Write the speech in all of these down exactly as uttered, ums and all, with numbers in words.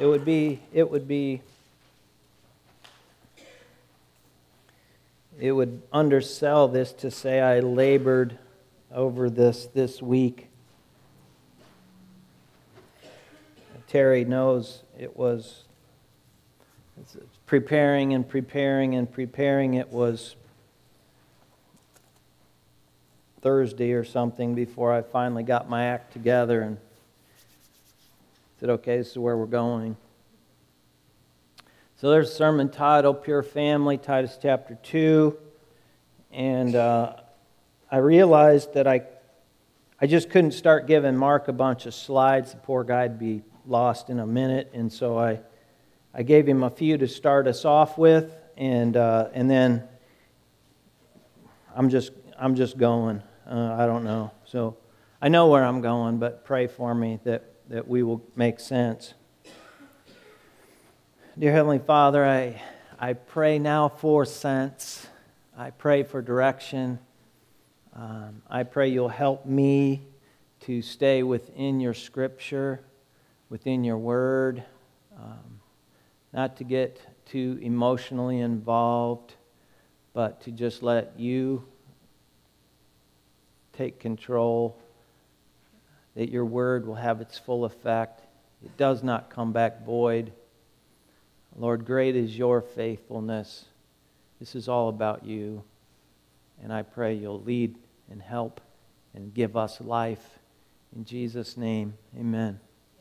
it would be, it would be, it would undersell this to say I labored over this this week. Terry knows it was it's preparing and preparing and preparing. It was Thursday or something before I finally got my act together and said, okay, this is where we're going. So there's a sermon titled Pure Family, Titus chapter two. And uh, I realized that I I just couldn't start giving Mark a bunch of slides. The poor guy'd be lost in a minute. And so I I gave him a few to start us off with. And uh, and then I'm just I'm just going. Uh, I don't know. So I know where I'm going, but pray for me that, that we will make sense. Dear Heavenly Father, I I pray now for sense. I pray for direction. Um, I pray you'll help me to stay within your Scripture, within your Word, um, not to get too emotionally involved, but to just let you take control, that your Word will have its full effect. It does not come back void. Lord, great is your faithfulness. This is all about you. And I pray you'll lead and help and give us life. In Jesus' name, amen.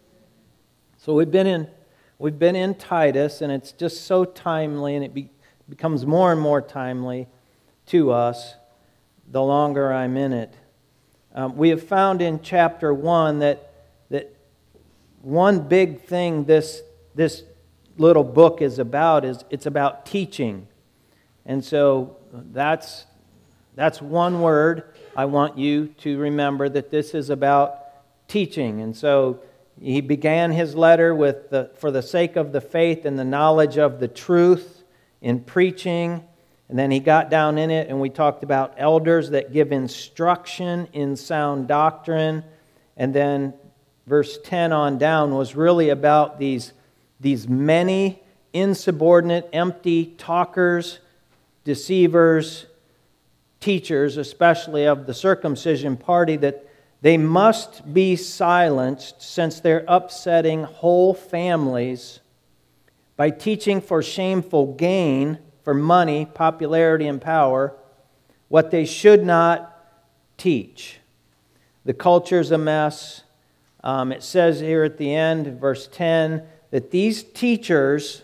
So we've been in we've been in Titus, and it's just so timely, and it be, becomes more and more timely to us the longer I'm in it. Um, we have found in chapter one that that one big thing this this little book is about is it's about teaching. And so that's that's one word. I want you to remember that this is about teaching. And so he began his letter with the for the sake of the faith and the knowledge of the truth in preaching. And then he got down in it and we talked about elders that give instruction in sound doctrine. And then verse ten on down was really about these These many insubordinate, empty talkers, deceivers, teachers, especially of the circumcision party, that they must be silenced since they're upsetting whole families by teaching for shameful gain, for money, popularity, and power, what they should not teach. The culture's a mess. Um, it says here at the end, verse ten, that these teachers,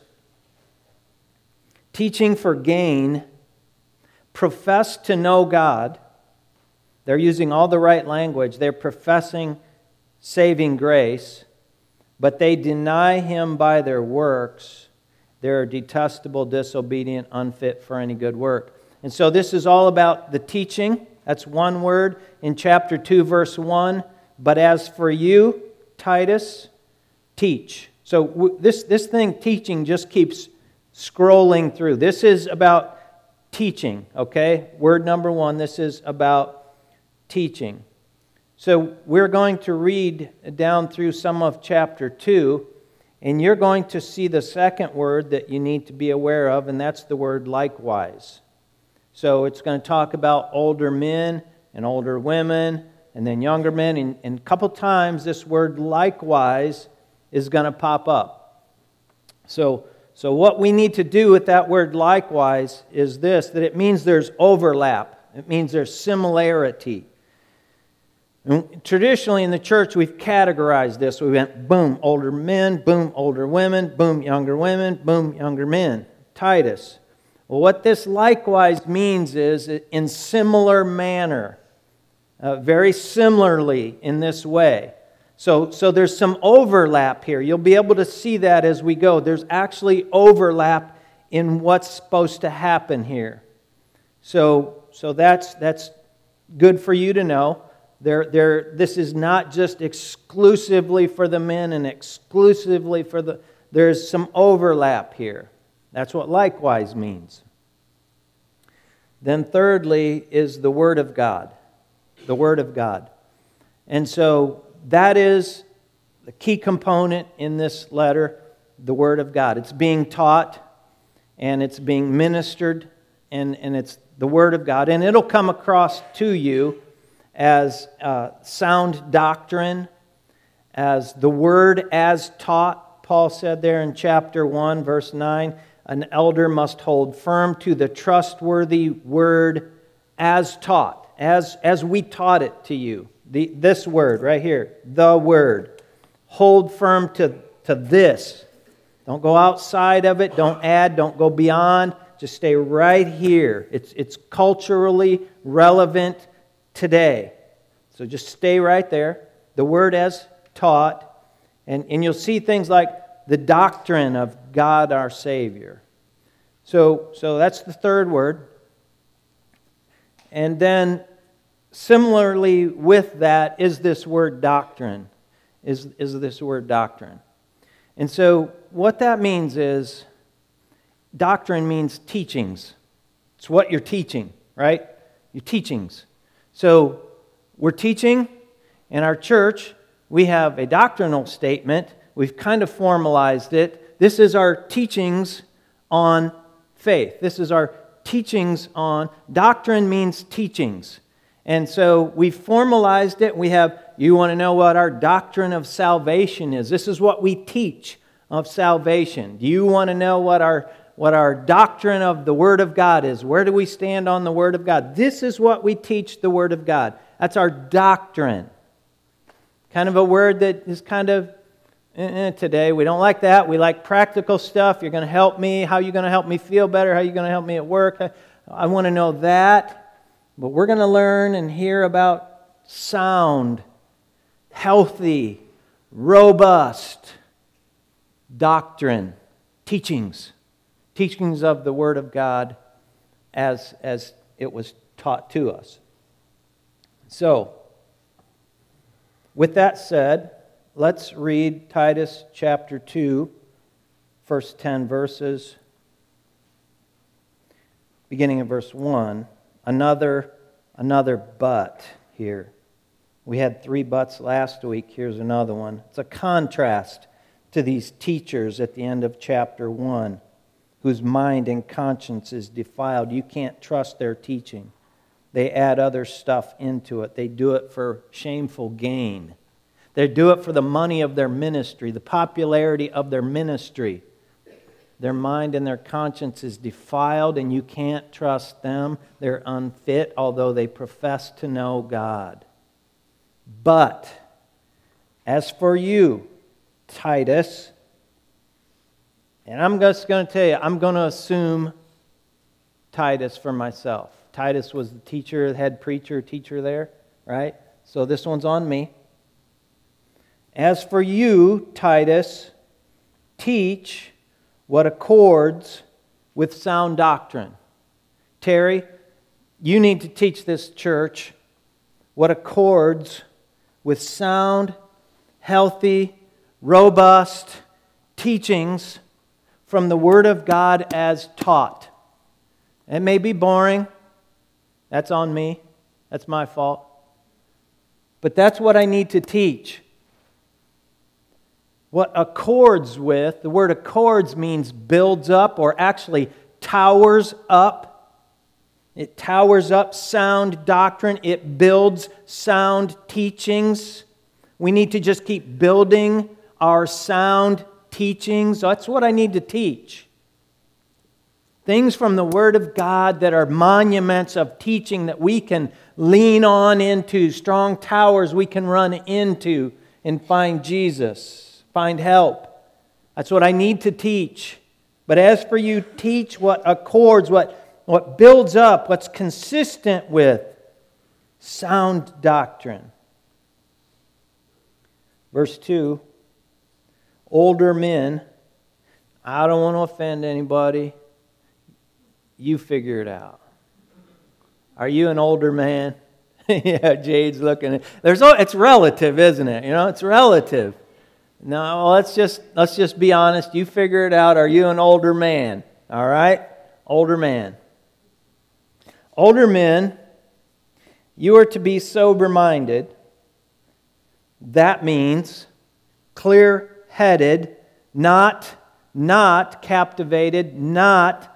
teaching for gain, profess to know God. They're using all the right language. They're professing saving grace, but they deny Him by their works. They're detestable, disobedient, unfit for any good work. And so this is all about the teaching. That's one word in chapter two, verse one. But as for you, Titus, teach. So this, this thing, teaching, just keeps scrolling through. This is about teaching, okay? Word number one, this is about teaching. So we're going to read down through some of chapter two, and you're going to see the second word that you need to be aware of, and that's the word likewise. So it's going to talk about older men and older women, and then younger men, and, and a couple times this word likewise is going to pop up. So, so what we need to do with that word likewise is this, that it means there's overlap. It means there's similarity. And traditionally in the church, we've categorized this. We went, boom, older men, boom, older women, boom, younger women, boom, younger men. Titus. Well, what this likewise means is in similar manner, uh, very similarly in this way. So, so there's some overlap here. You'll be able to see that as we go. There's actually overlap in what's supposed to happen here. So, so that's that's good for you to know. There, there. This is not just exclusively for the men and exclusively for the. There's some overlap here. That's what likewise means. Then thirdly is the Word of God. The Word of God. And so that is the key component in this letter. the Word of God. It's being taught and it's being ministered, and, and it's the Word of God. And it'll come across to you as uh, sound doctrine, as the Word as taught. Paul said there in chapter one, verse nine, an elder must hold firm to the trustworthy Word as taught, as, as we taught it to you. The, this word right here, the Word. Hold firm to, to this. Don't go outside of it. Don't add. Don't go beyond. Just stay right here. It's, it's culturally relevant today. So just stay right there. The Word as taught. And, and you'll see things like the doctrine of God our Savior. So, so that's the third word. And then similarly with that is this word doctrine. Is, is this word doctrine. And so what that means is, doctrine means teachings. It's what you're teaching, right? Your teachings. So we're teaching in our church. We have a doctrinal statement. We've kind of formalized it. This is our teachings on faith. This is our teachings on... Doctrine means teachings. And so we've formalized it. We have, you want to know what our doctrine of salvation is. This is what we teach of salvation. Do you want to know what our, what our doctrine of the Word of God is? Where do we stand on the Word of God? This is what we teach the Word of God. That's our doctrine. Kind of a word that is kind of eh, eh, today. We don't like that. We like practical stuff. You're going to help me. How are you going to help me feel better? How are you going to help me at work? I, I want to know that. But we're going to learn and hear about sound, healthy, robust doctrine, teachings, teachings of the Word of God as, as it was taught to us. So, with that said, let's read Titus chapter two, first ten verses, beginning of verse one. Another, another but here. We had three buts last week. Here's another one. It's a contrast to these teachers at the end of chapter one, whose mind and conscience is defiled. You can't trust their teaching. They add other stuff into it. They do it for shameful gain. They do it for the money of their ministry, the popularity of their ministry. Their mind and their conscience is defiled, and you can't trust them. They're unfit, although they profess to know God. But as for you, Titus, and I'm just going to tell you, I'm going to assume Titus for myself. Titus was the teacher, the head preacher, teacher there, right? So this one's on me. As for you, Titus, teach what accords with sound doctrine. Terry, you need to teach this church what accords with sound, healthy, robust teachings from the Word of God as taught. It may be boring. That's on me. That's my fault. But that's what I need to teach. What accords with, the word accords means builds up, or actually towers up. It towers up sound doctrine. It builds sound teachings. We need to just keep building our sound teachings. That's what I need to teach. Things from the Word of God that are monuments of teaching that we can lean on into, strong towers we can run into and find Jesus. Find help. That's what I need to teach. But as for you, teach what accords, what, what builds up, what's consistent with sound doctrine. Verse two, older men, I don't want to offend anybody. You figure it out. Are you an older man? Yeah, Jade's looking at There's it's relative, isn't it? You know, it's relative. No, let's just let's just be honest. You figure it out. Are you an older man? All right? Older man. Older men, you are to be sober-minded. That means clear-headed, not not captivated, not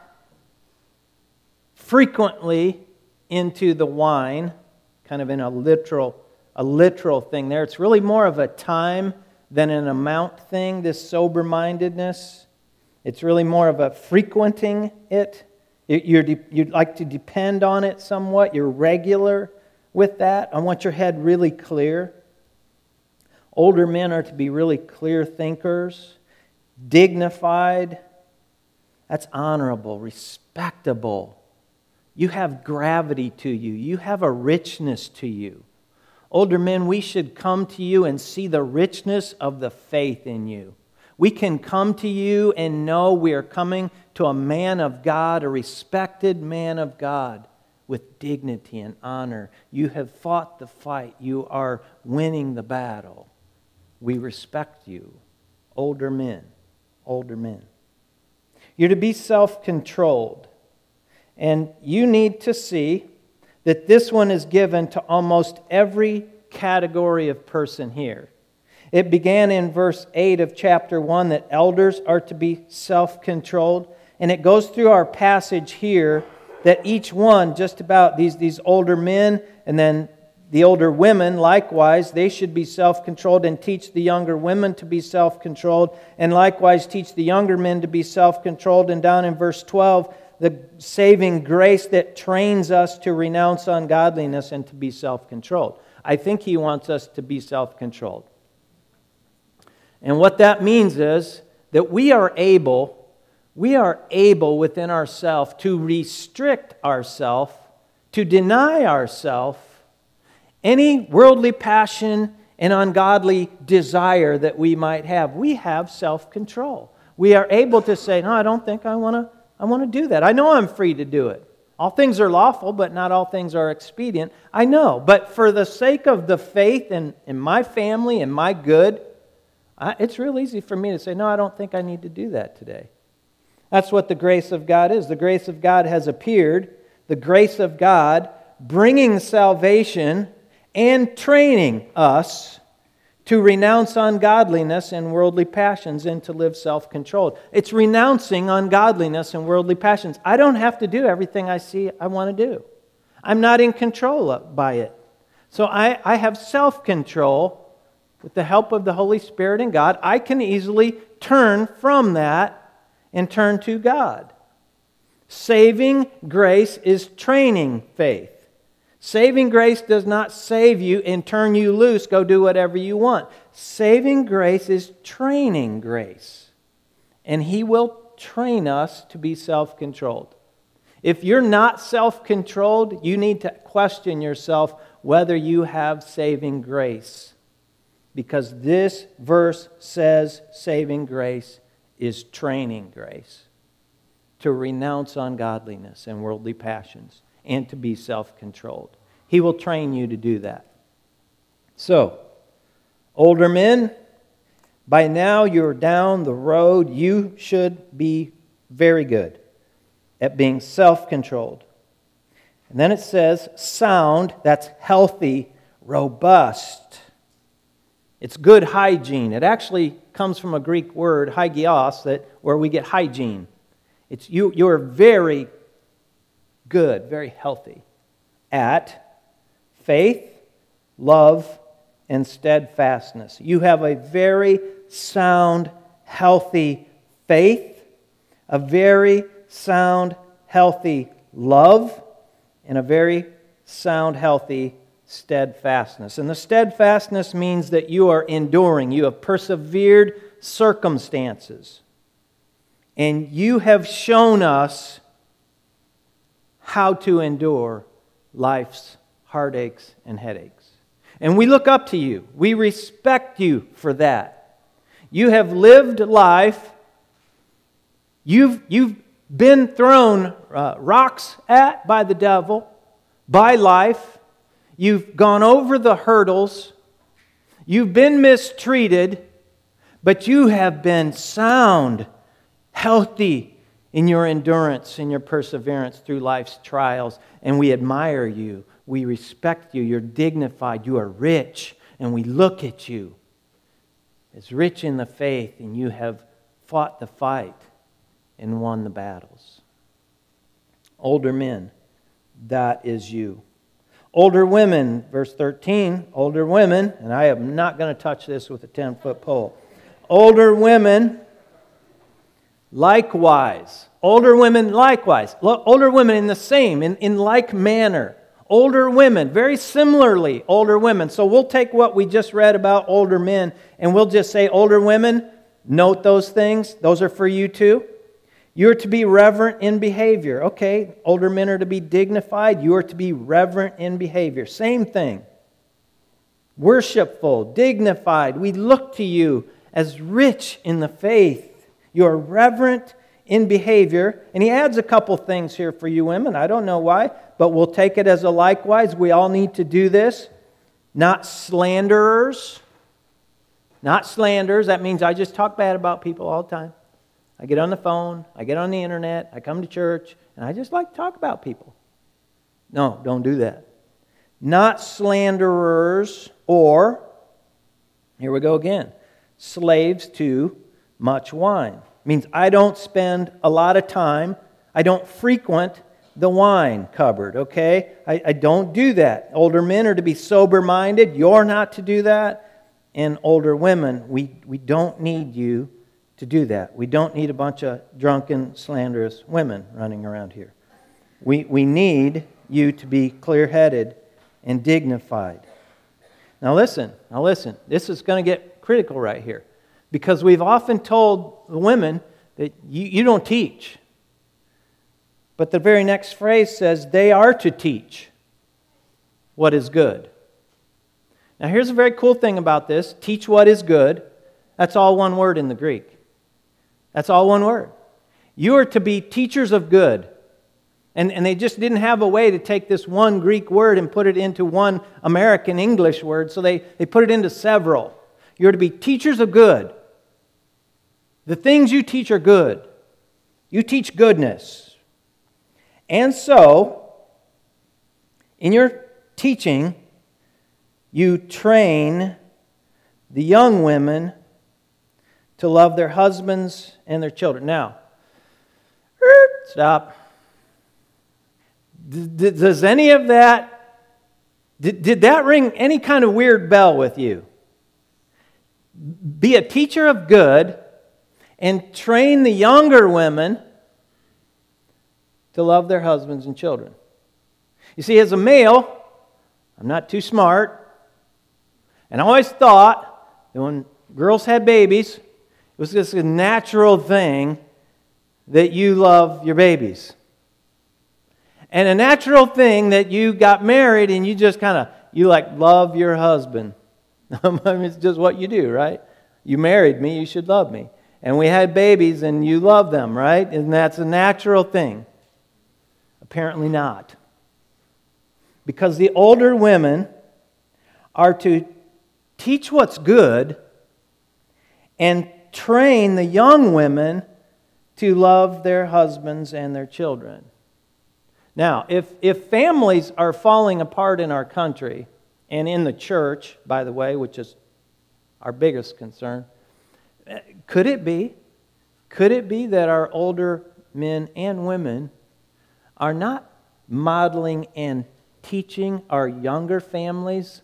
frequently into the wine, kind of in a literal, a literal thing there. It's really more of a time than an amount thing, this sober-mindedness. It's really more of a frequenting it. You're, you'd like to depend on it somewhat. You're regular with that. I want your head really clear. Older men are to be really clear thinkers, dignified. That's honorable, respectable. You have gravity to you. You have a richness to you. Older men, we should come to you and see the richness of the faith in you. We can come to you and know we are coming to a man of God, a respected man of God, with dignity and honor. You have fought the fight. You are winning the battle. We respect you. Older men. Older men. You're to be self-controlled. And you need to see that this one is given to almost every category of person here. It began in verse eight of chapter one that elders are to be self-controlled. And it goes through our passage here that each one, just about these, these older men and then the older women, likewise, they should be self-controlled and teach the younger women to be self-controlled. And likewise teach the younger men to be self-controlled. And down in verse twelve, the saving grace that trains us to renounce ungodliness and to be self-controlled. I think he wants us to be self-controlled. And what that means is that we are able, we are able within ourselves to restrict ourselves, to deny ourselves any worldly passion and ungodly desire that we might have. We have self-control. We are able to say, no, I don't think I want to I want to do that. I know I'm free to do it. All things are lawful, but not all things are expedient. I know, but for the sake of the faith and in my family and my good, I, it's real easy for me to say, no, I don't think I need to do that today. That's what the grace of God is. The grace of God has appeared. The grace of God bringing salvation and training us to renounce ungodliness and worldly passions and to live self-controlled. It's renouncing ungodliness and worldly passions. I don't have to do everything I see I want to do. I'm not in control by it. So I, I have self-control with the help of the Holy Spirit and God. I can easily turn from that and turn to God. Saving grace is training faith. Saving grace does not save you and turn you loose, go do whatever you want. Saving grace is training grace. And He will train us to be self-controlled. If you're not self-controlled, you need to question yourself whether you have saving grace. Because this verse says saving grace is training grace. To renounce ungodliness and worldly passions. And to be self-controlled. He will train you to do that. So, older men, by now you're down the road. You should be very good at being self-controlled. And then it says sound, that's healthy, robust. It's good hygiene. It actually comes from a Greek word, hygios, that where we get hygiene. It's you you're very good, very healthy at faith, love, and steadfastness. You have a very sound, healthy faith, a very sound, healthy love, and a very sound, healthy steadfastness. And the steadfastness means that you are enduring. You have persevered circumstances. And you have shown us how to endure life's heartaches and headaches. And we look up to you. We respect you for that. You have lived life. You've, you've been thrown uh, rocks at by the devil, by life. You've gone over the hurdles. You've been mistreated, but you have been sound, healthy, in your endurance, in your perseverance through life's trials. And we admire you. We respect you. You're dignified. You are rich. And we look at you as rich in the faith. And you have fought the fight and won the battles. Older men, that is you. Older women, verse thirteen, older women, and I am not going to touch this with a ten-foot pole. Older women, likewise. Older women, likewise. Older women in the same, in, in like manner. Older women, very similarly, older women. So we'll take what we just read about older men, and we'll just say, older women, note those things. Those are for you too. You're to be reverent in behavior. Okay, older men are to be dignified. You are to be reverent in behavior. Same thing. Worshipful, dignified. We look to you as rich in the faith. You are reverent in behavior. And he adds a couple things here for you women. I don't know why, but we'll take it as a likewise. We all need to do this. Not slanderers. Not slanderers. That means I just talk bad about people all the time. I get on the phone, I get on the internet, I come to church, and I just like to talk about people. No, don't do that. Not slanderers, or, here we go again, slaves to much wine. Means I don't spend a lot of time, I don't frequent the wine cupboard, okay? I, I don't do that. Older men are to be sober-minded. You're not to do that. And older women, we, we don't need you to do that. We don't need a bunch of drunken, slanderous women running around here. We, we need you to be clear-headed and dignified. Now listen, now listen. This is going to get critical right here. Because we've often told the women that you, you don't teach. But the very next phrase says they are to teach what is good. Now here's a very cool thing about this. Teach what is good. That's all one word in the Greek. That's all one word. You are to be teachers of good. And, and they just didn't have a way to take this one Greek word and put it into one American English word, so they, they put it into several. You're to be teachers of good. The things you teach are good. You teach goodness. And so, in your teaching, you train the young women to love their husbands and their children. Now, stop. Does any of that, did, did that ring any kind of weird bell with you? Be a teacher of good and train the younger women to love their husbands and children. You see, as a male, I'm not too smart, and I always thought that when girls had babies, it was just a natural thing that you love your babies. And a natural thing that you got married and you just kind of, you like love your husband. I mean, it's just what you do, right? You married me, you should love me. And we had babies and you love them, right? And that's a natural thing. Apparently not. Because the older women are to teach what's good and train the young women to love their husbands and their children. Now, if, if families are falling apart in our country, and in the church, by the way, which is our biggest concern, could it be, could it be that our older men and women are not modeling and teaching our younger families?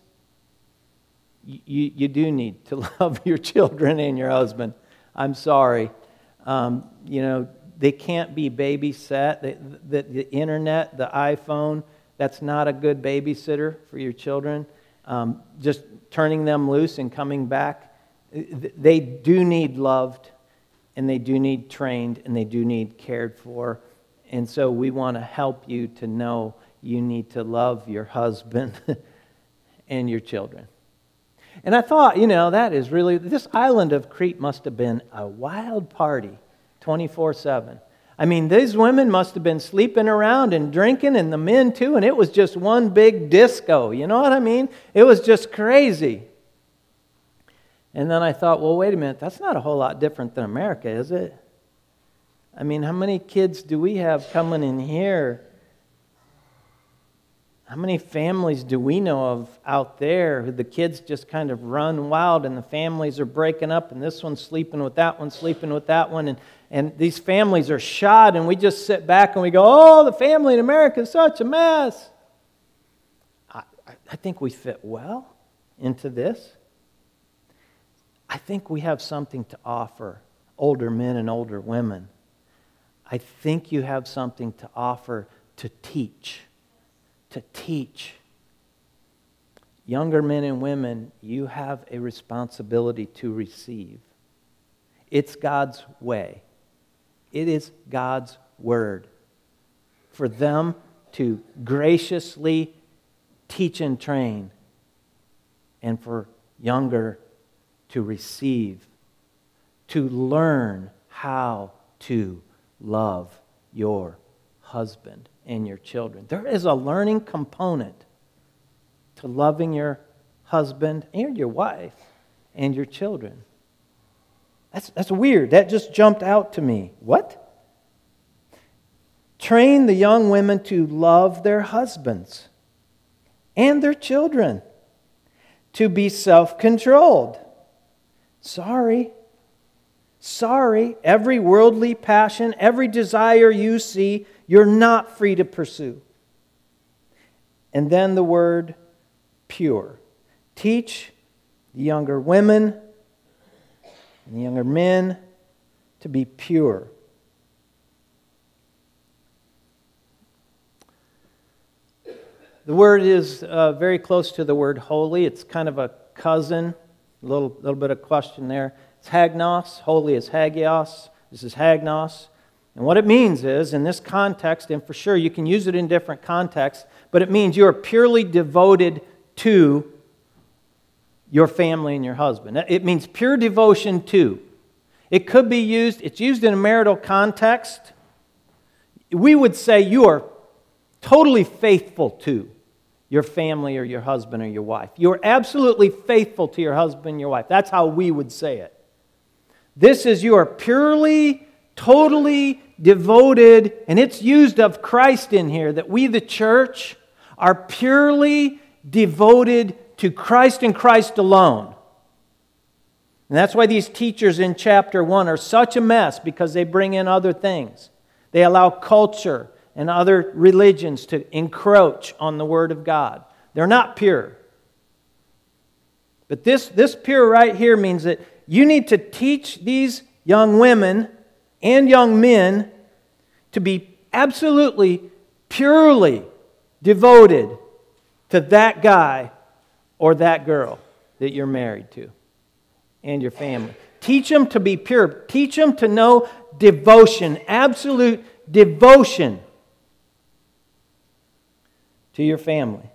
You, you do need to love your children and your husband. I'm sorry. Um, you know, they can't be babysat. The, the, the internet, the iPhone, that's not a good babysitter for your children. Um, just turning them loose and coming back. They do need loved, and they do need trained, and they do need cared for. And so we want to help you to know you need to love your husband and your children. And I thought, you know, that is really, this island of Crete must have been a wild party twenty-four seven. I mean, these women must have been sleeping around and drinking, and the men too, and it was just one big disco. You know what I mean? It was just crazy. And then I thought, well, wait a minute, that's not a whole lot different than America, is it? I mean, how many kids do we have coming in here? How many families do we know of out there who the kids just kind of run wild and the families are breaking up and this one's sleeping with that one, sleeping with that one, and, and these families are shot and we just sit back and we go, oh, the family in America is such a mess. I, I think we fit well into this. I think we have something to offer older men and older women. I think you have something to offer to teach. To teach. Younger men and women, you have a responsibility to receive. It's God's way. It is God's word. For them to graciously teach and train, and for younger to receive, to learn how to love your husband and your children. There is a learning component to loving your husband and your wife and your children. That's, that's weird. That just jumped out to me. What? Train the young women to love their husbands and their children, to be self-controlled. Sorry. Sorry. Every worldly passion, every desire you see, you're not free to pursue. And then the word pure. Teach the younger women and the younger men to be pure. The word is uh, very close to the word holy. It's kind of a cousin. A little, little bit of question there. It's hagnos. Holy is hagios. This is hagnos. And what it means is, in this context, and for sure you can use it in different contexts, but it means you are purely devoted to your family and your husband. It means pure devotion to. It could be used, it's used in a marital context. We would say you are totally faithful to your family or your husband or your wife. You are absolutely faithful to your husband and your wife. That's how we would say it. This is you are purely, totally devoted, and it's used of Christ in here, that we, the church, are purely devoted to Christ and Christ alone. And that's why these teachers in chapter one are such a mess, because they bring in other things. They allow culture and other religions to encroach on the Word of God. They're not pure. But this, this pure right here means that you need to teach these young women and young men to be absolutely, purely devoted to that guy or that girl that you're married to and your family. Teach them to be pure. Teach them to know devotion, absolute devotion to your family.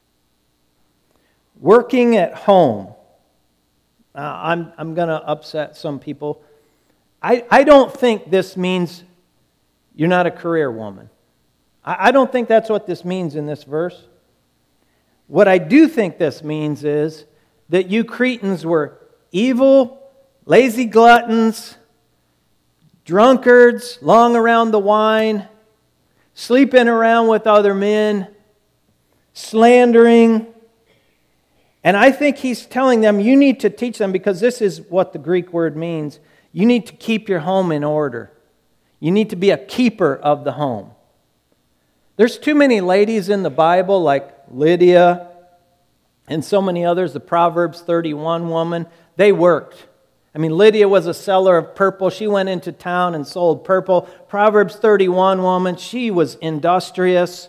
Working at home. Uh, I'm, I'm going to upset some people. I, I don't think this means you're not a career woman. I, I don't think that's what this means in this verse. What I do think this means is that you Cretans were evil, lazy gluttons, drunkards, long around the wine, sleeping around with other men, slandering. And I think he's telling them, you need to teach them, because this is what the Greek word means. You need to keep your home in order. You need to be a keeper of the home. There's too many ladies in the Bible, like Lydia and so many others, the Proverbs thirty-one woman. They worked. I mean, Lydia was a seller of purple. She went into town and sold purple. Proverbs thirty-one woman, she was industrious.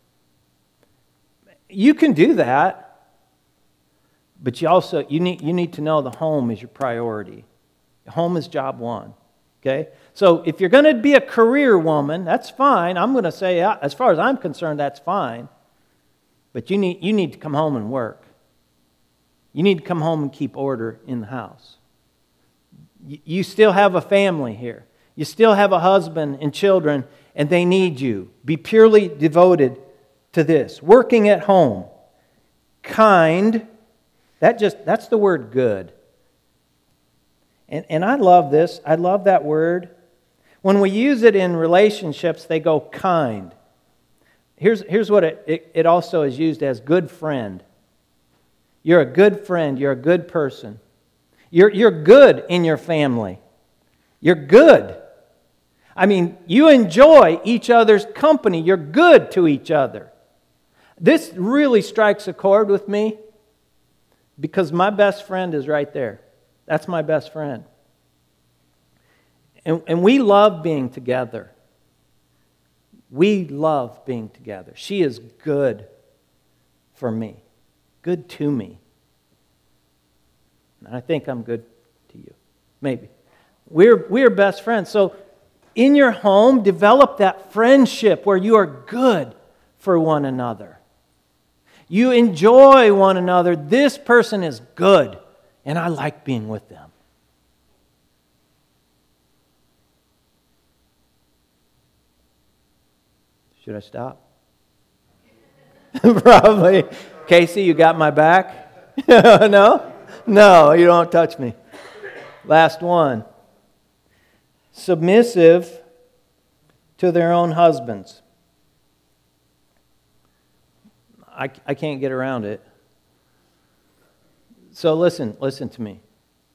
You can do that. But you also, you need, you need to know the home is your priority. Home is job one. Okay? So if you're going to be a career woman, that's fine. I'm going to say, as far as I'm concerned, that's fine. But you need, you need to come home and work. You need to come home and keep order in the house. You, you still have a family here. You still have a husband and children, and they need you. Be purely devoted to this. Working at home. Kind. That just, that's the word good. And, and I love this. I love that word. When we use it in relationships, they go kind. Here's, here's what it, it, it also is used as: good friend. You're a good friend. You're a good person. You're, you're good in your family. You're good. I mean, you enjoy each other's company. You're good to each other. This really strikes a chord with me because my best friend is right there. That's my best friend. And, and we love being together. We love being together. She is good for me, good to me. And I think I'm good to you. Maybe. We're, we're best friends. So in your home, develop that friendship where you are good for one another. You enjoy one another. This person is good, and I like being with them. Should I stop? Probably. Casey, you got my back? No? No, you don't touch me. Last one. Submissive to their own husbands. I, I can't get around it. So listen, listen to me.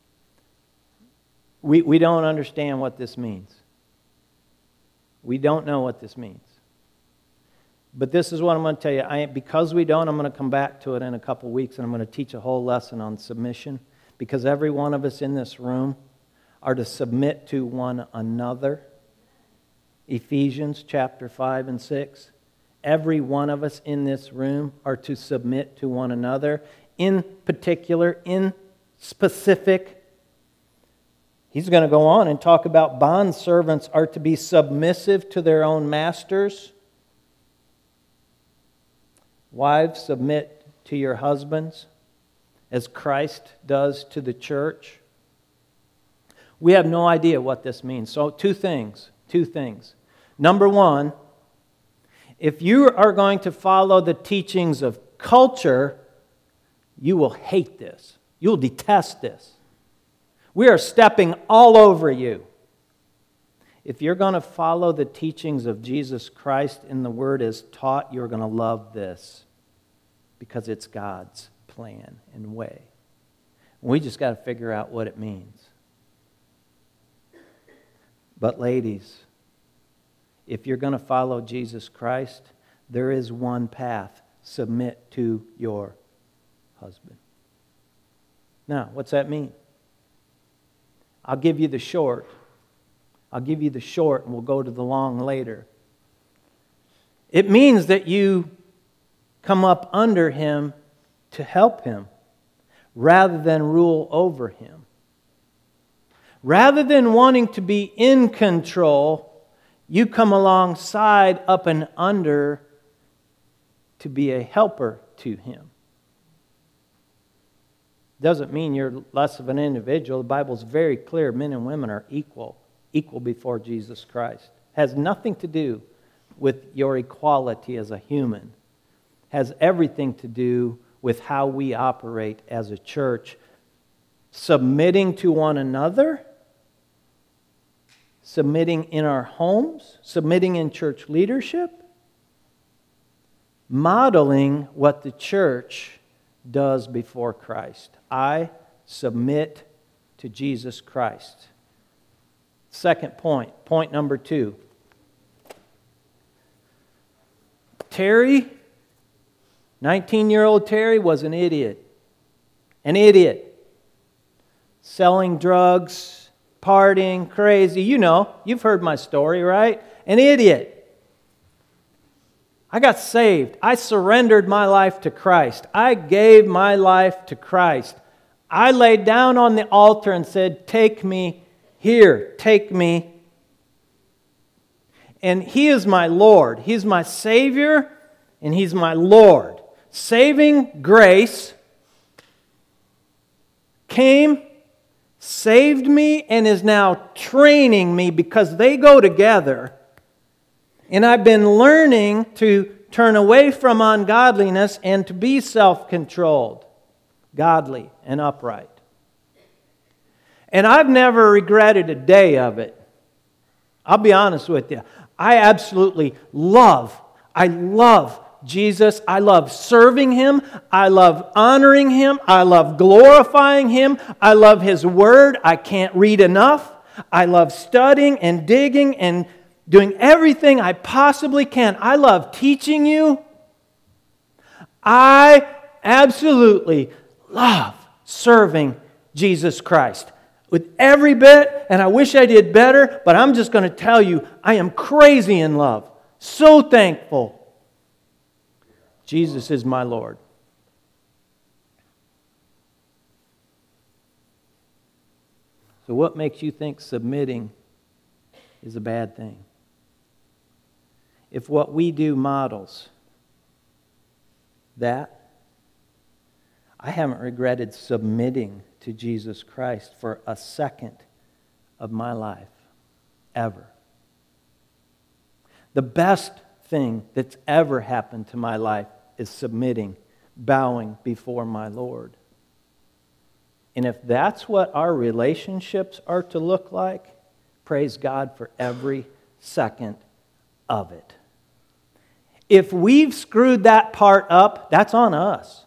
We, we don't understand what this means. We don't know what this means. But this is what I'm going to tell you. I, because we don't, I'm going to come back to it in a couple weeks, and I'm going to teach a whole lesson on submission. Because every one of us in this room are to submit to one another. Ephesians chapter five and six. Every one of us in this room are to submit to one another. In particular, in specific, he's going to go on and talk about bond servants are to be submissive to their own masters. Wives, submit to your husbands as Christ does to the church. We have no idea what this means. So two things, two things. Number one, if you are going to follow the teachings of culture, you will hate this. You'll detest this. We are stepping all over you. If you're going to follow the teachings of Jesus Christ in the Word as taught, you're going to love this because it's God's plan and way. We just got to figure out what it means. But ladies, if you're going to follow Jesus Christ, there is one path. Submit to your husband. Now, what's that mean? I'll give you the short. I'll give you the short and we'll go to the long later. It means that you come up under him to help him rather than rule over him. Rather than wanting to be in control, you come alongside, up and under, to be a helper to him. Doesn't mean you're less of an individual. The Bible's very clear. Men and women are equal. Equal before Jesus Christ. Has nothing to do with your equality as a human. Has everything to do with how we operate as a church. Submitting to one another. Submitting in our homes. Submitting in church leadership. Modeling what the church does before Christ. I submit to Jesus Christ. Second point, point number two. Terry, nineteen-year-old Terry was an idiot. An idiot. Selling drugs, partying, crazy. You know, you've heard my story, right? An idiot. I got saved. I surrendered my life to Christ. I gave my life to Christ. I laid down on the altar and said, take me here, take me. And He is my Lord. He's my Savior, and He's my Lord. Saving grace came, saved me, and is now training me because they go together. And I've been learning to turn away from ungodliness and to be self-controlled, godly, and upright. And I've never regretted a day of it. I'll be honest with you. I absolutely love, I I love Jesus. I love serving Him. I love honoring Him. I love glorifying Him. I love His Word. I can't read enough. I love studying and digging and doing everything I possibly can. I love teaching you. I absolutely love serving Jesus Christ with every bit, and I wish I did better, but I'm just going to tell you, I am crazy in love. So thankful. Jesus is my Lord. So what makes you think submitting is a bad thing? If what we do models that, I haven't regretted submitting to Jesus Christ for a second of my life, ever. The best thing that's ever happened to my life is submitting, bowing before my Lord. And if that's what our relationships are to look like, praise God for every second of it. If we've screwed that part up, that's on us.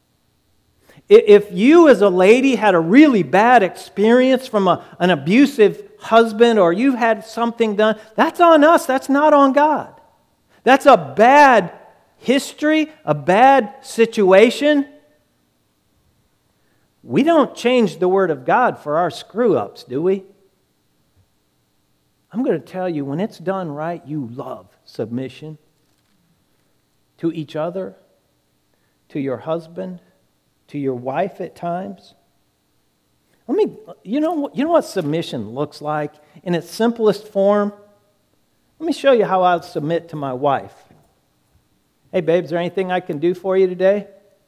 If you as a lady had a really bad experience from a, an abusive husband, or you've had something done, that's on us, that's not on God. That's a bad history, a bad situation. We don't change the Word of God for our screw-ups, do we? I'm going to tell you, when it's done right, you love submission to each other, to your husband, to your wife at times. Let me, you know, you know what submission looks like in its simplest form? Let me show you how I submit to my wife. Hey, babe, is there anything I can do for you today?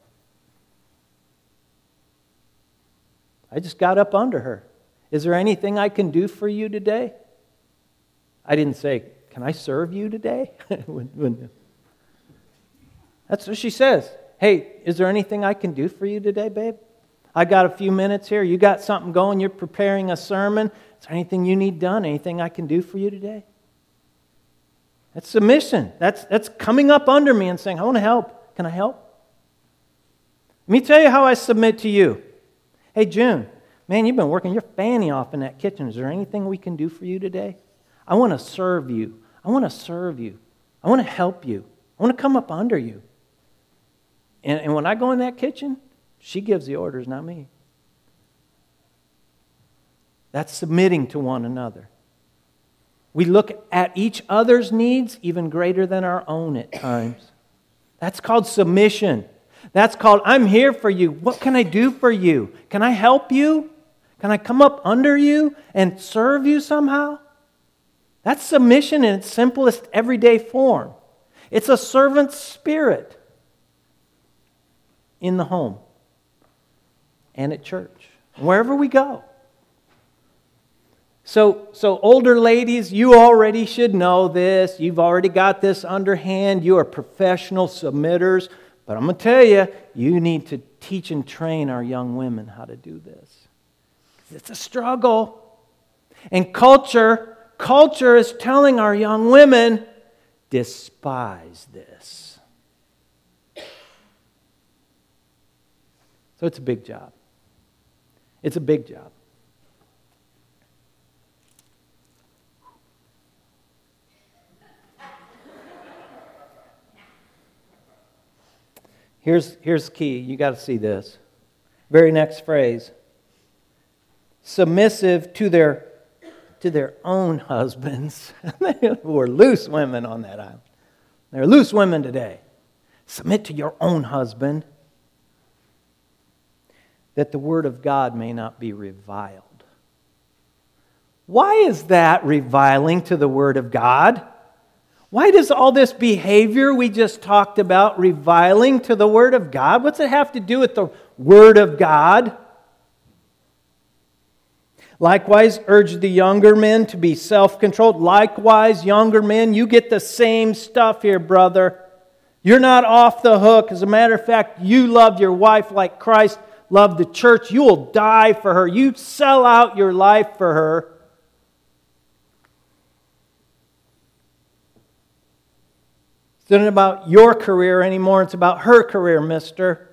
I just got up under her. Is there anything I can do for you today? I didn't say, can I serve you today? That's what she says. Hey, is there anything I can do for you today, babe? I got a few minutes here. You got something going. You're preparing a sermon. Is there anything you need done? Anything I can do for you today? That's submission. That's, that's coming up under me and saying, I want to help. Can I help? Let me tell you how I submit to you. Hey, June, man, you've been working your fanny off in that kitchen. Is there anything we can do for you today? I want to serve you. I want to serve you. I want to help you. I want to come up under you. And, and when I go in that kitchen, she gives the orders, not me. That's submitting to one another. We look at each other's needs even greater than our own at times. That's called submission. That's called, I'm here for you. What can I do for you? Can I help you? Can I come up under you and serve you somehow? That's submission in its simplest everyday form. It's a servant spirit in the home and at church, wherever we go. So, so older ladies, you already should know this. You've already got this underhand. You are professional submitters. But I'm going to tell you, you need to teach and train our young women how to do this. It's a struggle. And culture, culture is telling our young women, despise this. So it's a big job. It's a big job. Here's, here's key. You got to see this. Very next phrase. Submissive to their, to their own husbands. We're loose women on that island. They're loose women today. Submit to your own husband, that the word of God may not be reviled. Why is that reviling to the word of God? Why does all this behavior we just talked about reviling to the Word of God? What's it have to do with the Word of God? Likewise, urge the younger men to be self-controlled. Likewise, younger men, you get the same stuff here, brother. You're not off the hook. As a matter of fact, you love your wife like Christ loved the church. You will die for her. You sell out your life for her. It's not about your career anymore. It's about her career, mister.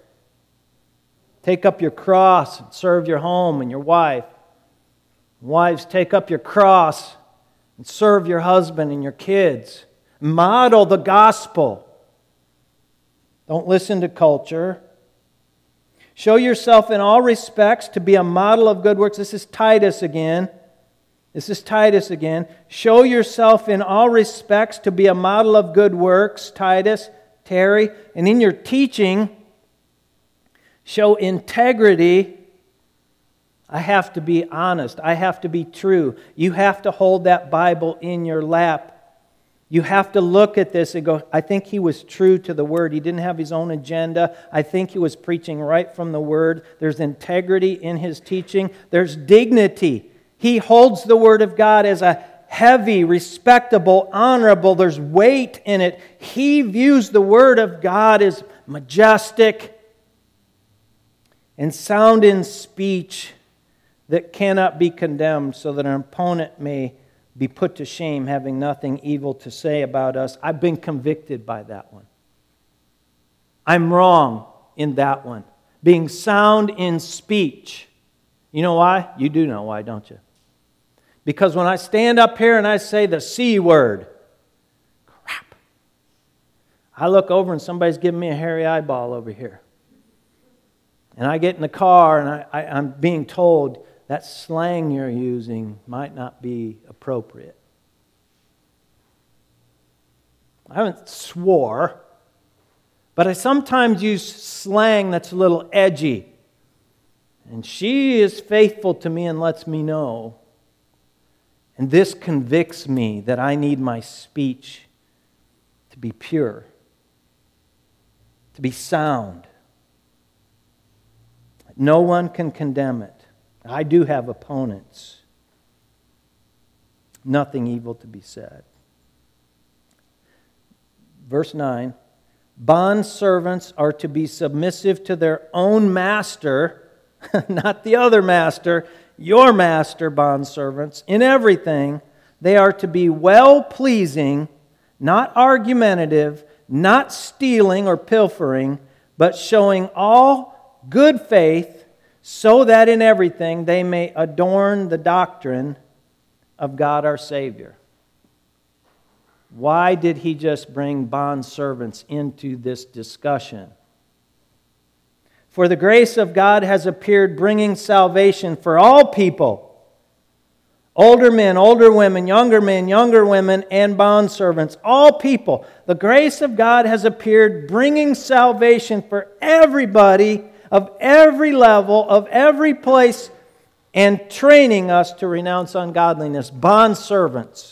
Take up your cross and serve your home and your wife. Wives, take up your cross and serve your husband and your kids. Model the gospel. Don't listen to culture. Show yourself in all respects to be a model of good works. This is Titus again. This is Titus again. Show yourself in all respects to be a model of good works, Titus, Terry. And in your teaching, show integrity. I have to be honest. I have to be true. You have to hold that Bible in your lap. You have to look at this and go, I think he was true to the Word. He didn't have his own agenda. I think he was preaching right from the Word. There's integrity in his teaching. There's dignity. He holds the Word of God as a heavy, respectable, honorable. There's weight in it. He views the Word of God as majestic and sound in speech that cannot be condemned, so that an opponent may be put to shame, having nothing evil to say about us. I've been convicted by that one. I'm wrong in that one. Being sound in speech. You know why? You do know why, don't you? Because when I stand up here and I say the C word, crap, I look over and somebody's giving me a hairy eyeball over here. And I get in the car and I, I, I'm being told, that slang you're using might not be appropriate. I haven't swore, but I sometimes use slang that's a little edgy. And she is faithful to me and lets me know. And this convicts me that I need my speech to be pure, to be sound. No one can condemn it. I do have opponents. Nothing evil to be said. Verse nine, bond servants are to be submissive to their own master, not the other master, your master, bond servants, in everything. They are to be well-pleasing, not argumentative, not stealing or pilfering, but showing all good faith, so that in everything they may adorn the doctrine of God our Savior. Why did he just bring bondservants into this discussion? For the grace of God has appeared, bringing salvation for all people. Older men, older women, younger men, younger women, and bondservants. All people. The grace of God has appeared, bringing salvation for everybody, of every level, of every place, and training us to renounce ungodliness. Bondservants.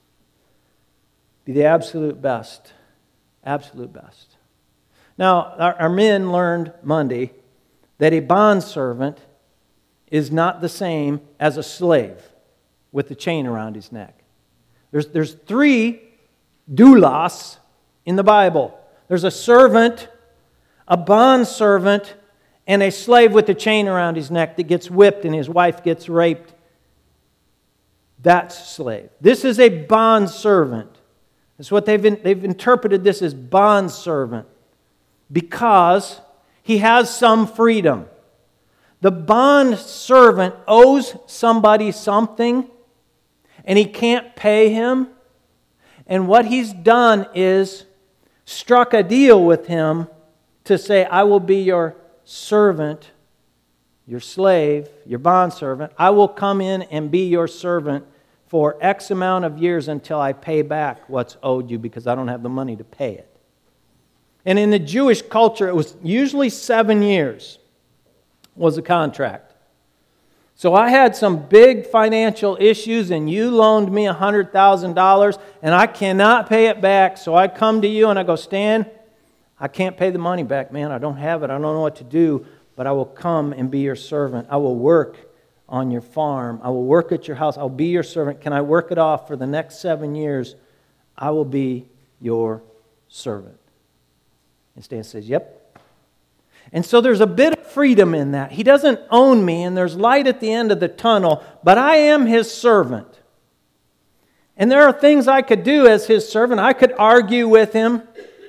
Be the absolute best. Absolute best. Now, our, our men learned Monday that a bondservant is not the same as a slave with the chain around his neck. There's, there's three doulos in the Bible. There's a servant, a bondservant, and a slave with a chain around his neck that gets whipped and his wife gets raped. That's slave. This is a bondservant. That's what they've, in, they've interpreted this as bondservant, because he has some freedom. The bondservant owes somebody something, and he can't pay him. And what he's done is struck a deal with him to say, I will be your servant, your slave, your bondservant. I will come in and be your servant for X amount of years until I pay back what's owed you, because I don't have the money to pay it. And in the Jewish culture, it was usually seven years was a contract. So I had some big financial issues, and you loaned me one hundred thousand dollars, and I cannot pay it back. So I come to you and I go, Stan, I can't pay the money back, man. I don't have it. I don't know what to do, but I will come and be your servant. I will work on your farm. I will work at your house. I'll be your servant. Can I work it off for the next seven years? I will be your servant. And Stan says, yep. And so there's a bit of freedom in that. He doesn't own me, and there's light at the end of the tunnel, but I am his servant. And there are things I could do as his servant. I could argue with him.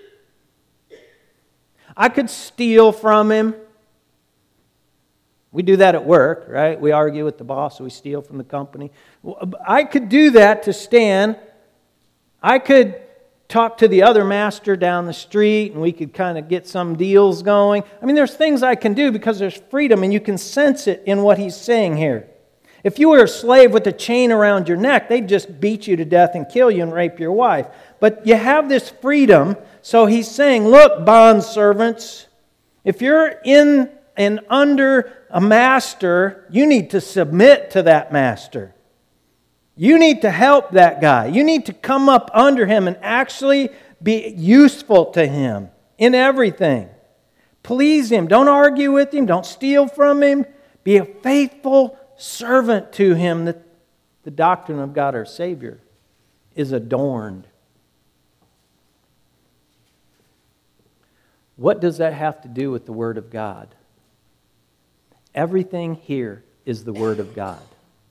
I could steal from him. We do that at work, right? We argue with the boss, we steal from the company. I could do that to Stan. I could talk to the other master down the street and we could kind of get some deals going. I mean, there's things I can do because there's freedom, and you can sense it in what he's saying here. If you were a slave with a chain around your neck, they'd just beat you to death and kill you and rape your wife. But you have this freedom, so he's saying, look, bond servants, if you're in and under a master, you need to submit to that master. You need to help that guy. You need to come up under him and actually be useful to him in everything. Please him. Don't argue with him. Don't steal from him. Be a faithful servant to him, that the doctrine of God our Savior is adorned. What does that have to do with the Word of God? Everything here is the Word of God.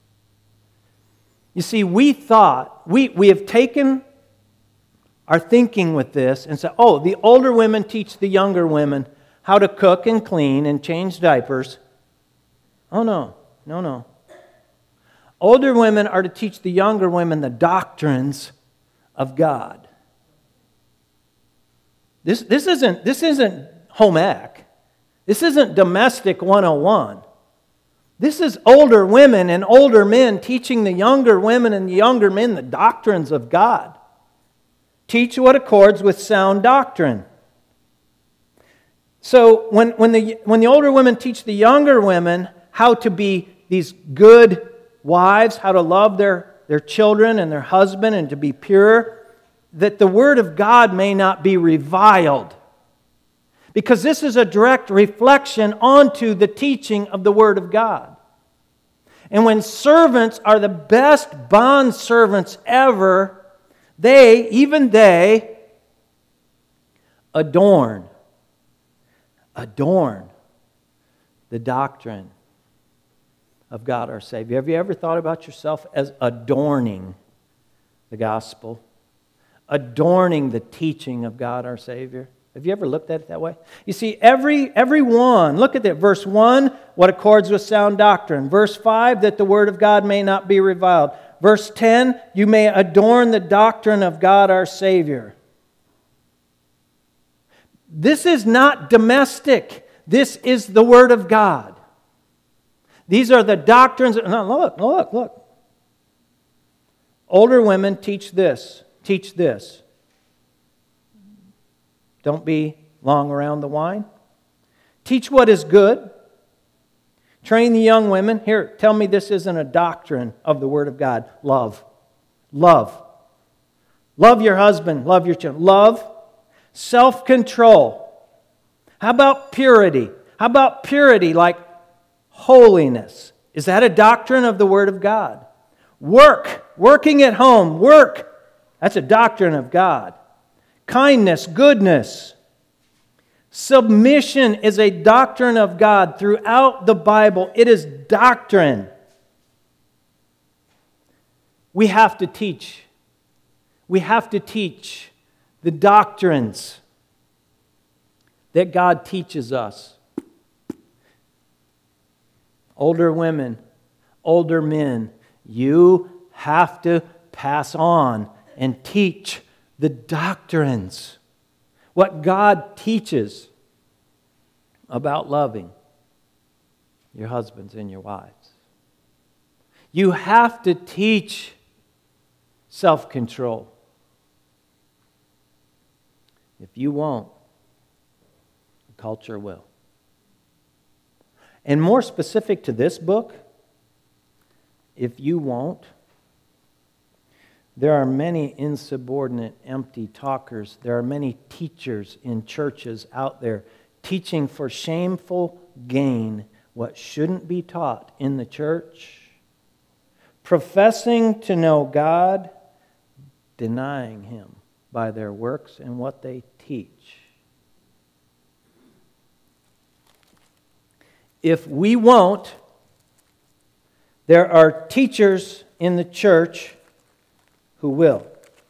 You see, we thought, we, we have taken our thinking with this and said, oh, the older women teach the younger women how to cook and clean and change diapers. Oh, no. No, no. Older women are to teach the younger women the doctrines of God. This, this isn't, this isn't home ec. This isn't domestic one oh one. This is older women and older men teaching the younger women and the younger men the doctrines of God. Teach what accords with sound doctrine. So when, when, the, when the older women teach the younger women how to be these good wives, how to love their, their children and their husband and to be pure, that the Word of God may not be reviled. Because this is a direct reflection onto the teaching of the Word of God. And when servants are the best bond servants ever, they, even they, adorn, adorn the doctrine of God our Savior. Have you ever thought about yourself as adorning the gospel? Adorning the teaching of God our Savior? Have you ever looked at it that way? You see, every, every one, look at that. Verse one, what accords with sound doctrine. Verse five, that the Word of God may not be reviled. Verse ten, you may adorn the doctrine of God our Savior. This is not domestic. This is the Word of God. These are the doctrines. No, look, look, look. Older women teach this. Teach this. Don't be long around the wine. Teach what is good. Train the young women. Here, tell me this isn't a doctrine of the Word of God. Love. Love. Love your husband. Love your children. Love. Self-control. How about purity? How about purity like holiness? Is that a doctrine of the Word of God? Work. Working at home. Work. That's a doctrine of God. Kindness, goodness. Submission is a doctrine of God throughout the Bible. It is doctrine. We have to teach. We have to teach the doctrines that God teaches us. Older women, older men, you have to pass on and teach the doctrines, what God teaches about loving your husbands and your wives. You have to teach self-control. If you won't, the culture will. And more specific to this book, if you won't, there are many insubordinate, empty talkers. There are many teachers in churches out there teaching for shameful gain what shouldn't be taught in the church, professing to know God, denying Him by their works and what they teach. If we won't, there are teachers in the church who will.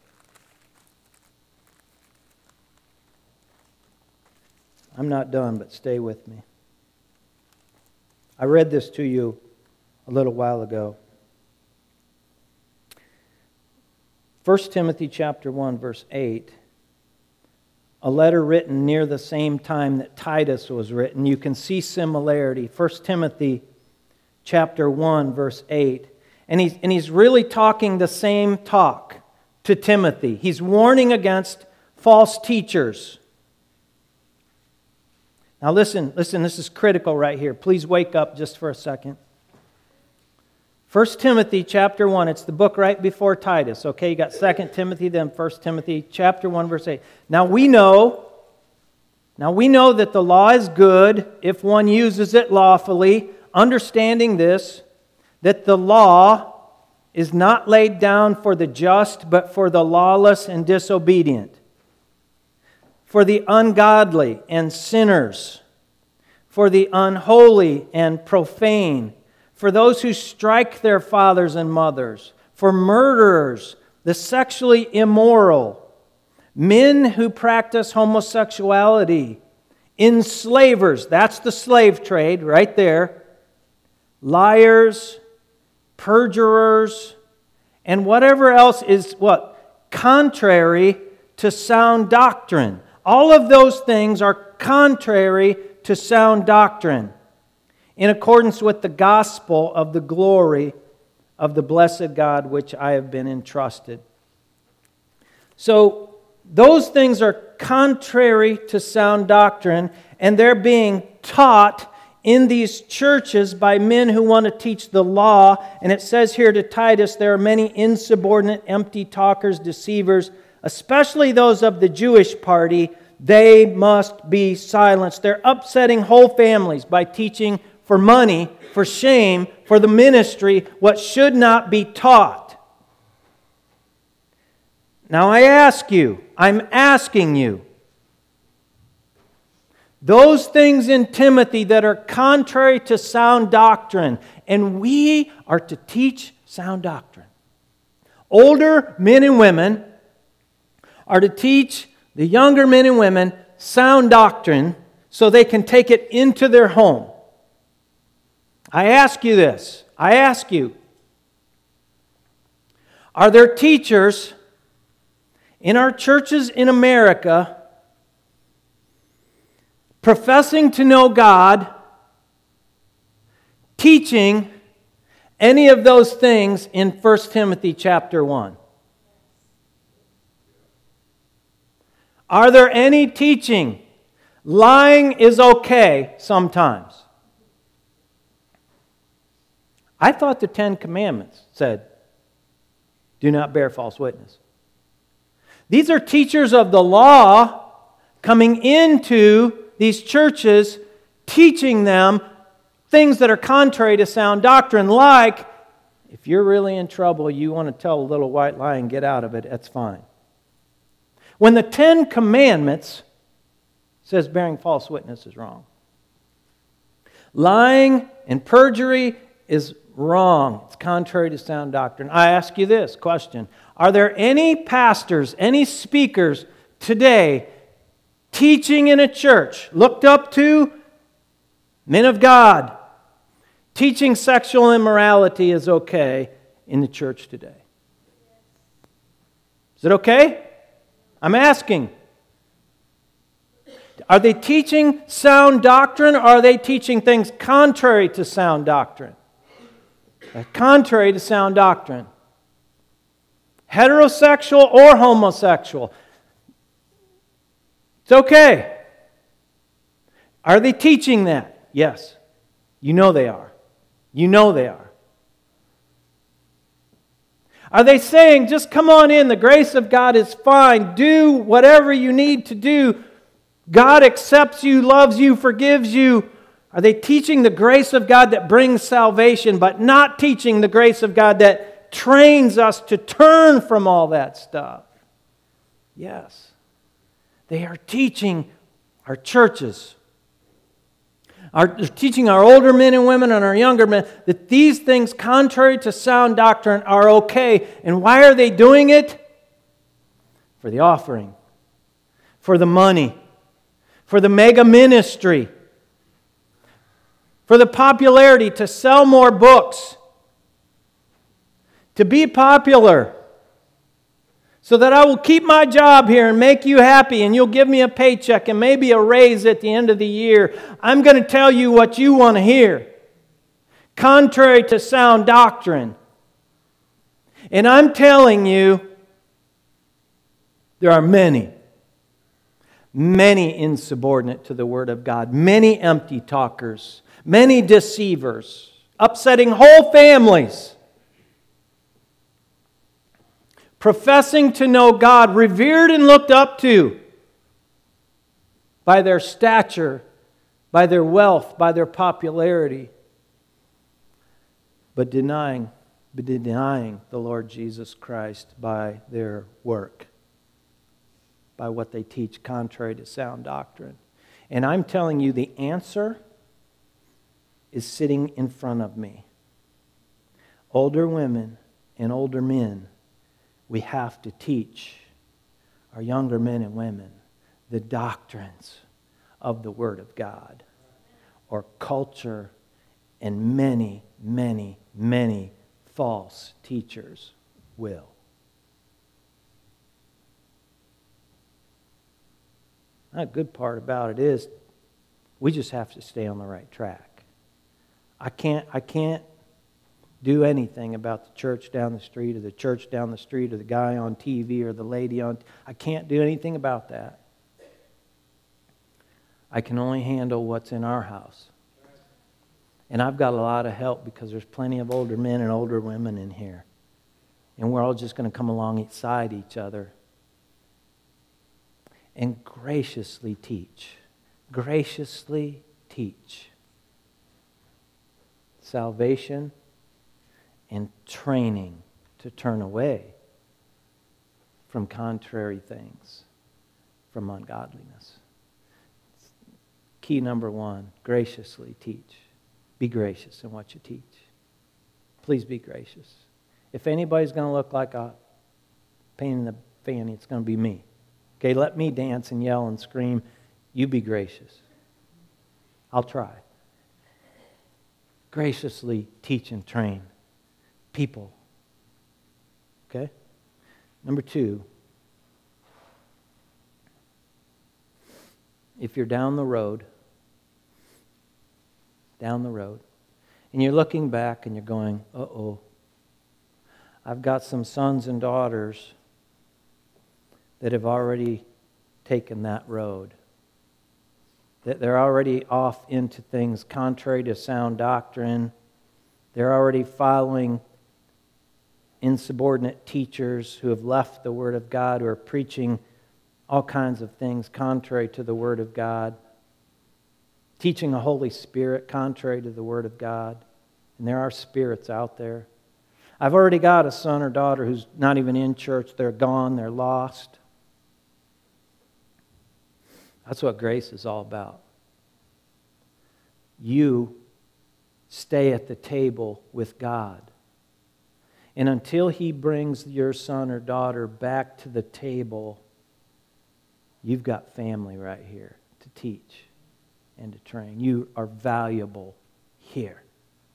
I'm not done, but stay with me. I read this to you a little while ago. First Timothy chapter one, verse eight, a letter written near the same time that Titus was written. You can see similarity. First Timothy chapter one, verse eight. And he's, and he's really talking the same talk to Timothy. He's warning against false teachers. Now listen, listen, this is critical right here. Please wake up just for a second. First Timothy chapter one, it's the book right before Titus. Okay, you got Second Timothy, then First Timothy chapter one, verse eight. Now we know, now we know that the law is good if one uses it lawfully, understanding this, that the law is not laid down for the just, but for the lawless and disobedient, for the ungodly and sinners, for the unholy and profane, for those who strike their fathers and mothers, for murderers, the sexually immoral, men who practice homosexuality, enslavers, that's the slave trade right there, liars, perjurers, and whatever else is what? Contrary to sound doctrine. All of those things are contrary to sound doctrine, in accordance with the gospel of the glory of the blessed God which I have been entrusted. So, those things are contrary to sound doctrine, and they're being taught in these churches by men who want to teach the law. And it says here to Titus, there are many insubordinate, empty talkers, deceivers, especially those of the Jewish party. They must be silenced. They're upsetting whole families by teaching for money, for shame, for the ministry, what should not be taught. Now I ask you, I'm asking you, those things in Timothy that are contrary to sound doctrine, and we are to teach sound doctrine. Older men and women are to teach the younger men and women sound doctrine so they can take it into their home. I ask you this. I ask you, are there teachers in our churches in America professing to know God, teaching any of those things in First Timothy chapter one? Are there any teaching? Lying is okay sometimes. I thought the Ten Commandments said, do not bear false witness. These are teachers of the law coming into these churches, teaching them things that are contrary to sound doctrine, like, if you're really in trouble, you want to tell a little white lie and get out of it, that's fine. When the Ten Commandments says bearing false witness is wrong. Lying and perjury is wrong. It's contrary to sound doctrine. I ask you this question. Are there any pastors, any speakers today teaching in a church, looked up to men of God, teaching sexual immorality is okay in the church today? Is it okay? I'm asking. Are they teaching sound doctrine, or are they teaching things contrary to sound doctrine? Contrary to sound doctrine. Heterosexual or homosexual. It's okay. Are they teaching that? Yes. You know they are. You know they are. Are they saying, just come on in, the grace of God is fine, do whatever you need to do, God accepts you, loves you, forgives you? Are they teaching the grace of God that brings salvation, but not teaching the grace of God that trains us to turn from all that stuff? Yes. They are teaching our churches. Our, teaching our older men and women and our younger men that these things, contrary to sound doctrine, are okay. And why are they doing it? For the offering, for the money, for the mega ministry, for the popularity, to sell more books, to be popular, so that I will keep my job here and make you happy and you'll give me a paycheck and maybe a raise at the end of the year. I'm going to tell you what you want to hear, contrary to sound doctrine. And I'm telling you, there are many, many insubordinate to the Word of God, many empty talkers, many deceivers, upsetting whole families, professing to know God, revered and looked up to by their stature, by their wealth, by their popularity, but denying, but denying the Lord Jesus Christ by their work, by what they teach contrary to sound doctrine. And I'm telling you, the answer is sitting in front of me. Older women and older men, we have to teach our younger men and women the doctrines of the Word of God, or culture and many, many, many false teachers will. The good part about it is we just have to stay on the right track. I can't, I can't do anything about the church down the street or the church down the street or the guy on T V or the lady on... I can't do anything about that. I can only handle what's in our house. And I've got a lot of help because there's plenty of older men and older women in here. And we're all just going to come alongside each other and graciously teach. Graciously teach. Salvation and training to turn away from contrary things, from ungodliness. Key number one, graciously teach. Be gracious in what you teach. Please be gracious. If anybody's going to look like a pain in the fanny, it's going to be me. Okay, let me dance and yell and scream. You be gracious. I'll try. Graciously teach and train people. Okay? Number two, if you're down the road, down the road, and you're looking back and you're going, uh-oh, I've got some sons and daughters that have already taken that road. That they're already off into things contrary to sound doctrine. They're already following insubordinate teachers who have left the Word of God, who are preaching all kinds of things contrary to the Word of God, teaching a Holy Spirit contrary to the Word of God. And there are spirits out there. I've already got a son or daughter who's not even in church. They're gone. They're lost. That's what grace is all about. You stay at the table with God. And until He brings your son or daughter back to the table, you've got family right here to teach and to train. You are valuable here.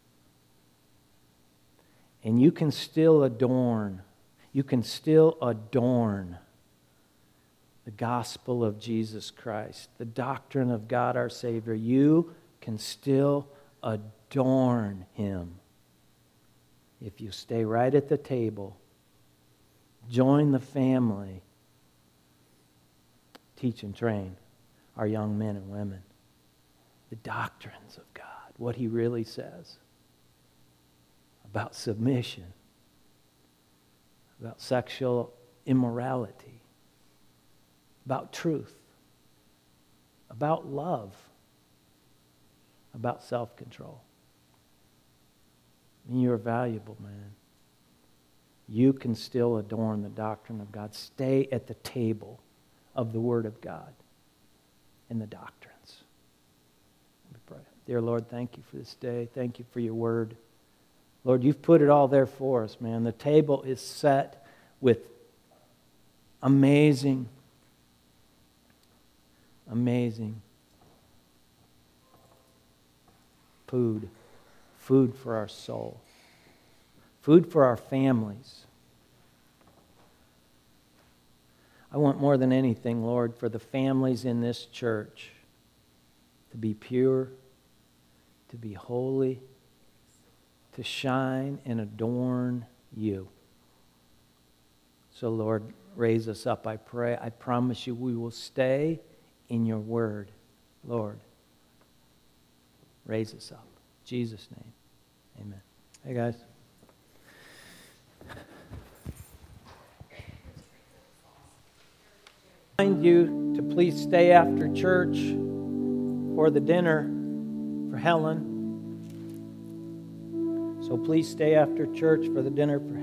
And you can still adorn, you can still adorn the gospel of Jesus Christ, the doctrine of God our Savior. You can still adorn Him if you stay right at the table, join the family, teach and train our young men and women the doctrines of God, what He really says about submission, about sexual immorality, about truth, about love, about self-control. And you're valuable, man. You can still adorn the doctrine of God. Stay at the table of the Word of God and the doctrines. Let me pray. Dear Lord, thank you for this day. Thank you for your word. Lord, you've put it all there for us, man. The table is set with amazing, amazing food. Food for our soul. Food for our families. I want more than anything, Lord, for the families in this church to be pure, to be holy, to shine and adorn you. So, Lord, raise us up, I pray. I promise you we will stay in your word. Lord, raise us up. In Jesus' name, amen. Hey, guys. I remind you to please stay after church for the dinner for Helen. So please stay after church for the dinner for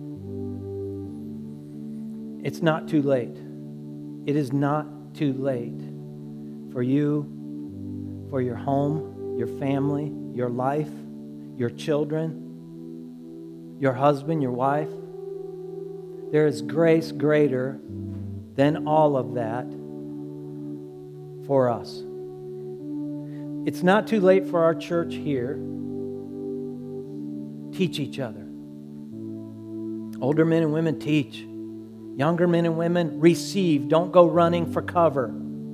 Helen. It's not too late. It is not too late for you, for your home, your family, your life, your children, your husband, your wife. There is grace greater than all of that for us. It's not too late for our church here. Teach each other. Older men and women, teach. Younger men and women, receive. Don't go running for cover.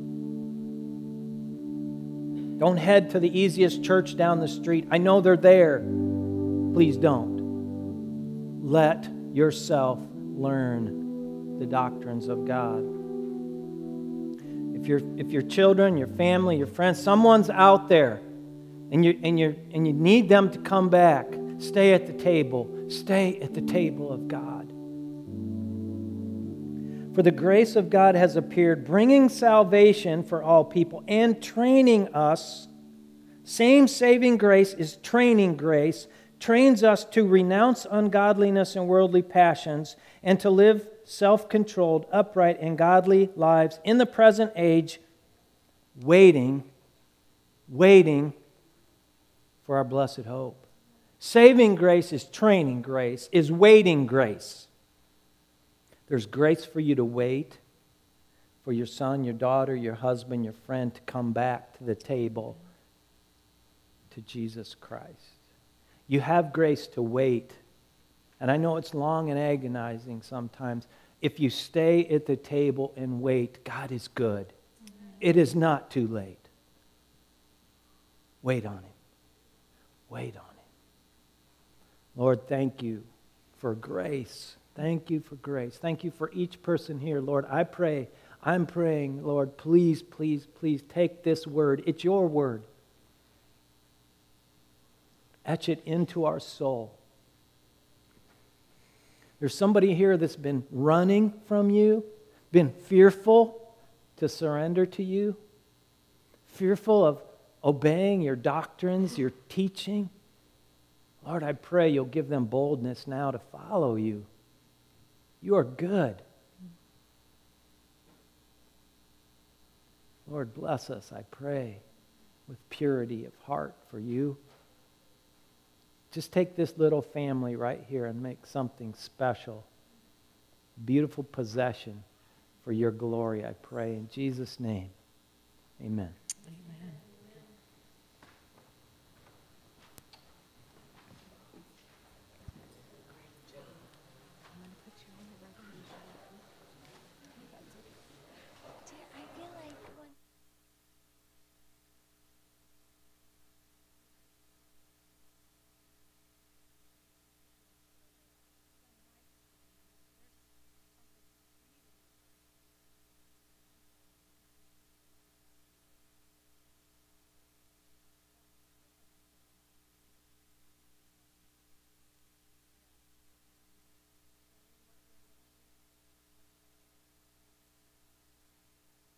Don't head to the easiest church down the street. I know they're there. Please don't. Let yourself learn the doctrines of God. If your if your children, your family, your friends, someone's out there and you and you and you need them to come back, stay at the table. Stay at the table of God. For the grace of God has appeared, bringing salvation for all people and training us. Same saving grace is training grace, trains us to renounce ungodliness and worldly passions and to live self-controlled, upright, and godly lives in the present age, waiting, waiting for our blessed hope. Saving grace is training grace, is waiting grace. There's grace for you to wait for your son, your daughter, your husband, your friend to come back to the table to Jesus Christ. You have grace to wait. And I know it's long and agonizing sometimes. If you stay at the table and wait, God is good. It is not too late. Wait on Him. Wait on Him. Lord, thank you for grace. Thank you for grace. Thank you for each person here, Lord. I pray, I'm praying, Lord, please, please, please take this word. It's your word. Etch it into our soul. There's somebody here that's been running from you, been fearful to surrender to you, fearful of obeying your doctrines, your teaching. Lord, I pray you'll give them boldness now to follow you. You are good. Lord, bless us, I pray, with purity of heart for you. Just take this little family right here and make something special, beautiful possession for your glory, I pray. In Jesus' name, amen.